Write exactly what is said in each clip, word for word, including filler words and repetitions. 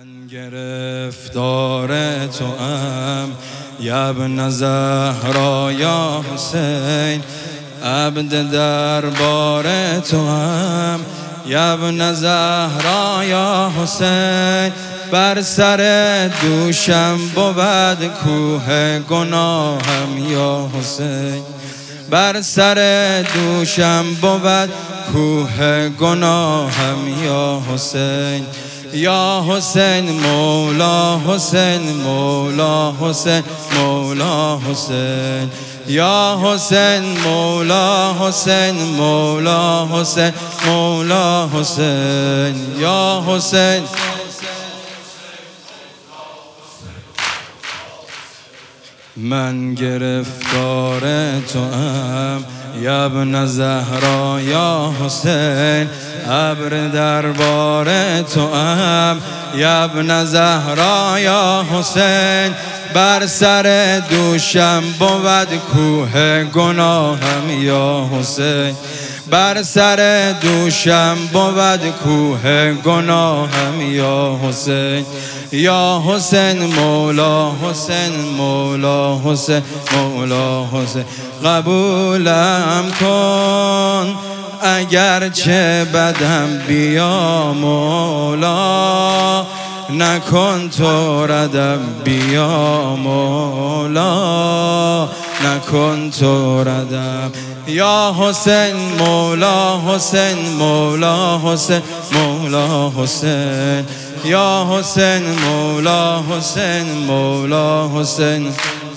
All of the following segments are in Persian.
من گرفتار تو ام یا ابن زهرا یا حسین، عبد دربار تو ام یا ابن زهرا یا حسین. بر سر دوشم بود کوه گناهم یا حسین، بر سر دوشم بود کوه گناهم یا حسین. یا حسین مولا حسین مولا حسین مولا حسین، یا حسین مولا حسین مولا حسین مولا حسین، یا حسین. من گرفتار تو ام یا ابن زهرا یا حسین، ابر دربار تو ام یا ابن زهرا یا حسین. بر سر دوشم بود کوه گناهم یا حسین، بر سر دوشم بود کوه گناهم یا حسین. یا حسین مولا حسین مولا حسین مولا حسین. قبولم کن اگرچه بدم بیا مولا، نکن تو ردم بیا مولا، نکن تو ردم. یا حسین مولا حسین مولا حسین مولا حسین، یا حسین مولا حسین مولا حسین،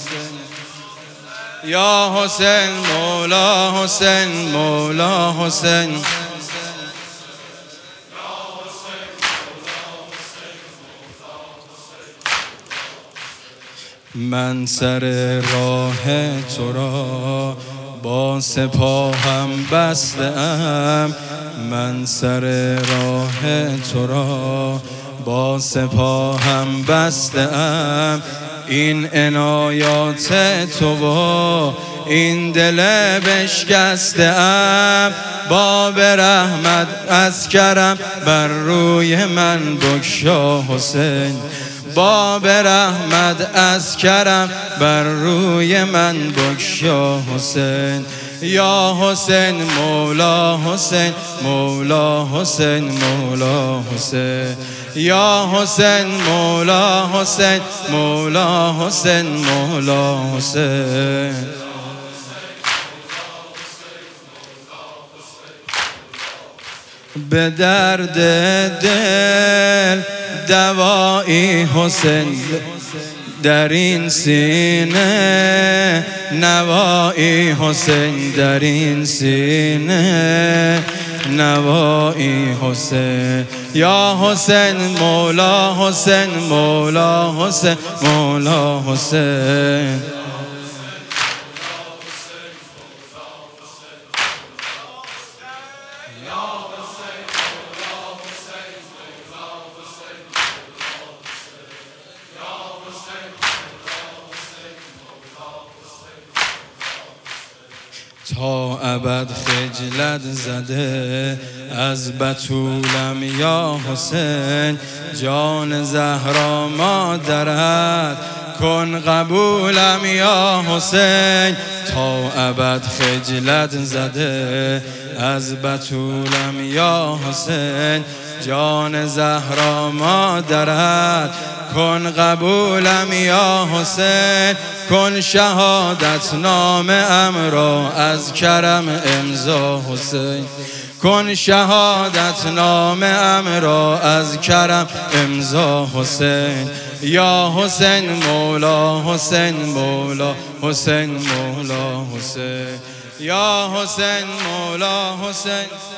یا حسین مولا حسین مولا حسین. من سر راه تو را با سپاهم بسته ام، من سر راه تو را با سپاهم بسته ام. این عنایات تو و این دل بشکسته ام، باب رحمت از کرم بر روی من بگشا حسین، باب رحمت از کرم بر روی من بگشا حسین. یا حسین مولا حسین مولا حسین مولا حسین، یا حسین مولا حسین مولا حسین مولا حسین. به درد دل دوایی حسین در این سینه، نوایی حسین در این سینه، نوایی حسین. یا حسین مولا حسین مولا حسین مولا حسین. تا ابد خجلت زده از بتولم یا حسین، جان زهرا مادرت کن قبولم یا حسین. تا ابد خجلت زده از بتولم یا حسین، جان زهرا مادرت کن قبولم یا حسین. کن شهادت نام امرا از کرم امضا حسین، کن شهادت نام امرا از کرم امضا حسین. یا حسین مولا حسین مولا حسین مولا حسین، یا حسین مولا حسین.